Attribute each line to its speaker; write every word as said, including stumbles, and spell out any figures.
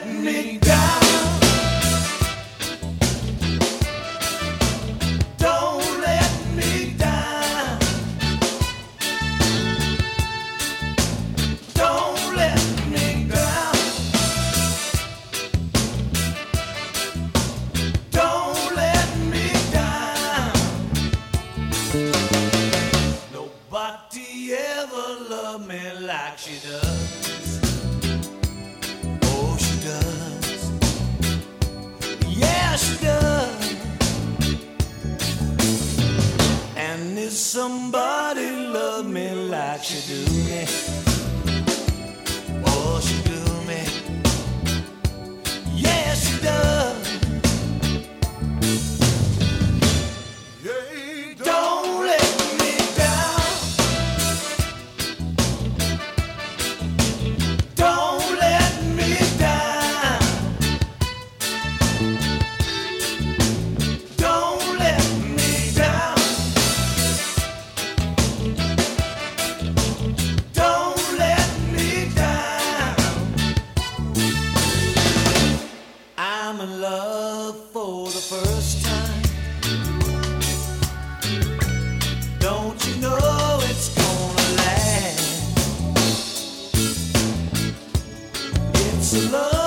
Speaker 1: let me down. Don't let me down. Don't let me down. Don't let me down. Nobody ever loved me like she does. Oh, she does. Yeah, she does. And if somebody loved me like she do me, oh, she do me. Yeah, she does. Don't let me down. Don't let me down. Don't let me down. Don't let me down. I'm in love for the first time. Don't you know it's gonna last? It's a love